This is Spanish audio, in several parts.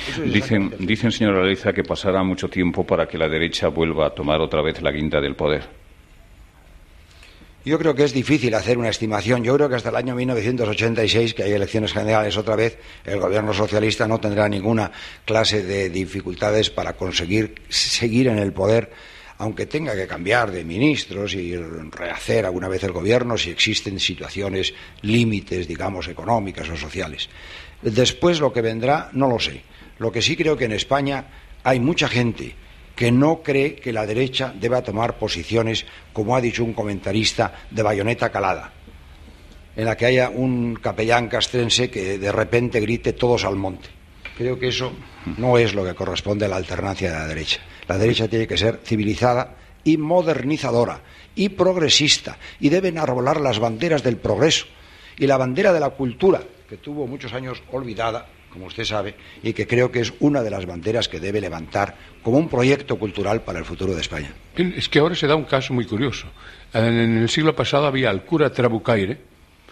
Dicen, señora Araiza, que pasará mucho tiempo para que la derecha vuelva a tomar otra vez la guinda del poder. Yo creo que es difícil hacer una estimación. Yo creo que hasta el año 1986, que hay elecciones generales otra vez, el gobierno socialista no tendrá ninguna clase de dificultades para conseguir seguir en el poder, aunque tenga que cambiar de ministros y rehacer alguna vez el gobierno si existen situaciones límites, digamos, económicas o sociales. Después lo que vendrá no lo sé. Lo que sí creo que en España hay mucha gente que no cree que la derecha deba tomar posiciones, como ha dicho un comentarista, de bayoneta calada, en la que haya un capellán castrense que de repente grite todos al monte. Creo que eso no es lo que corresponde a la alternancia de la derecha. La derecha tiene que ser civilizada y modernizadora y progresista, y deben arbolar las banderas del progreso y la bandera de la cultura, que tuvo muchos años olvidada, como usted sabe, y que creo que es una de las banderas que debe levantar como un proyecto cultural para el futuro de España. Es que ahora se da un caso muy curioso. En el siglo pasado había el cura Trabucaire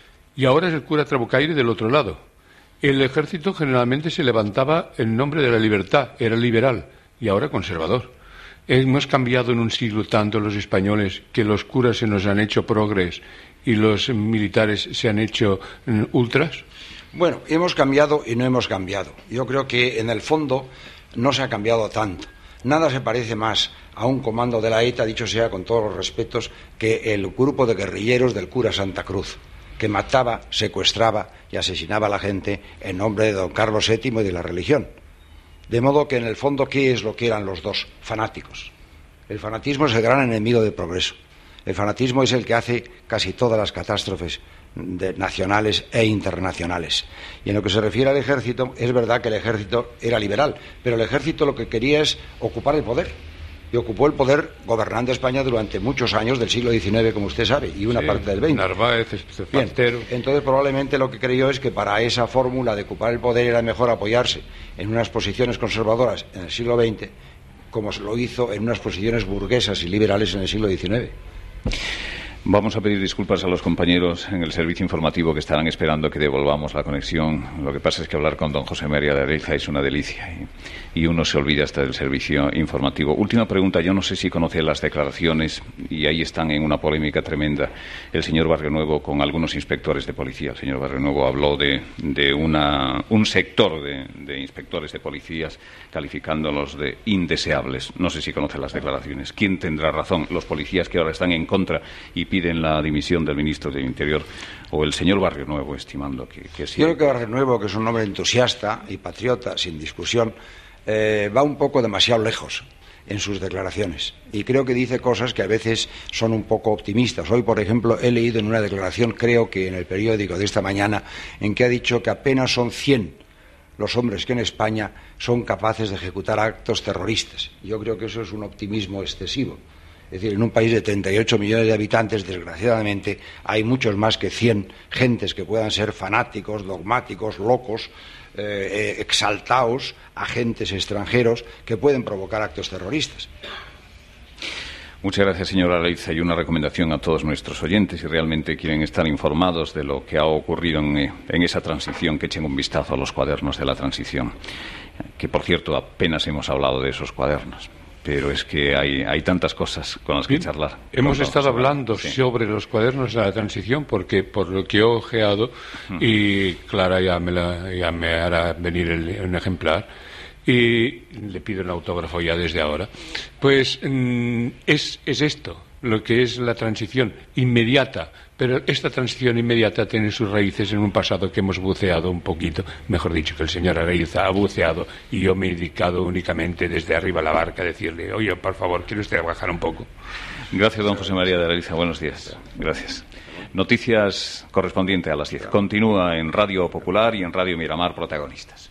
y ahora es el cura Trabucaire del otro lado. El ejército generalmente se levantaba en nombre de la libertad, era liberal y ahora conservador. Hemos cambiado en un siglo tanto los españoles que los curas se nos han hecho progres y los militares se han hecho ultras. Bueno, hemos cambiado y no hemos cambiado. Yo creo que en el fondo no se ha cambiado tanto. Nada se parece más a un comando de la ETA, dicho sea con todos los respetos, que el grupo de guerrilleros del cura Santa Cruz, que mataba, secuestraba y asesinaba a la gente en nombre de don Carlos VII y de la religión. De modo que en el fondo, ¿qué es lo que eran los dos? Fanáticos. El fanatismo es el gran enemigo del progreso. El fanatismo es el que hace casi todas las catástrofes nacionales e internacionales. Y en lo que se refiere al ejército, es verdad que el ejército era liberal, pero el ejército lo que quería es ocupar el poder. Y ocupó el poder gobernando España durante muchos años del siglo XIX, como usted sabe, y una parte del XX. Narváez, Bien, entonces probablemente lo que creyó es que para esa fórmula de ocupar el poder era mejor apoyarse en unas posiciones conservadoras en el siglo XX, como se lo hizo en unas posiciones burguesas y liberales en el siglo XIX. Vamos a pedir disculpas a los compañeros en el servicio informativo que estarán esperando que devolvamos la conexión. Lo que pasa es que hablar con don José María de Araiza es una delicia y uno se olvida hasta del servicio informativo. Última pregunta, yo no sé si conoce las declaraciones, y ahí están en una polémica tremenda, el señor Barrionuevo con algunos inspectores de policía. El señor Barrionuevo habló de un sector de inspectores de policías calificándolos de indeseables. No sé si conoce las declaraciones. ¿Quién tendrá razón? ¿Los policías que ahora están en contra y piden la dimisión del ministro del Interior, o el señor Barrionuevo, estimando que sí? Yo creo que Barrionuevo, que es un hombre entusiasta y patriota, sin discusión, va un poco demasiado lejos en sus declaraciones, y creo que dice cosas que a veces son un poco optimistas. Hoy, por ejemplo, he leído en una declaración, creo que en el periódico de esta mañana, en que ha dicho que apenas son 100 los hombres que en España son capaces de ejecutar actos terroristas. Yo creo que eso es un optimismo excesivo. Es decir, en un país de 38 millones de habitantes, desgraciadamente, hay muchos más que 100 gentes que puedan ser fanáticos, dogmáticos, locos, exaltados, agentes extranjeros que pueden provocar actos terroristas. Muchas gracias, señora Araiza. Y una recomendación a todos nuestros oyentes, si realmente quieren estar informados de lo que ha ocurrido en esa transición, que echen un vistazo a los cuadernos de la transición, que, por cierto, apenas hemos hablado de esos cuadernos. Pero es que hay tantas cosas con las que charlar. Hemos estado hablando sobre los cuadernos de la transición, porque por lo que he ojeado, y Clara ya me hará venir un ejemplar, y le pido el autógrafo ya desde ahora, pues es esto, lo que es la transición inmediata. Pero esta transición inmediata tiene sus raíces en un pasado que hemos buceado un poquito, mejor dicho, que el señor Araiza ha buceado, y yo me he dedicado únicamente desde arriba a la barca a decirle: oye, por favor, ¿quiere usted bajar un poco? Gracias, don José María de Araiza. Buenos días. Gracias. Noticias correspondiente a las 10. Continúa en Radio Popular y en Radio Miramar Protagonistas.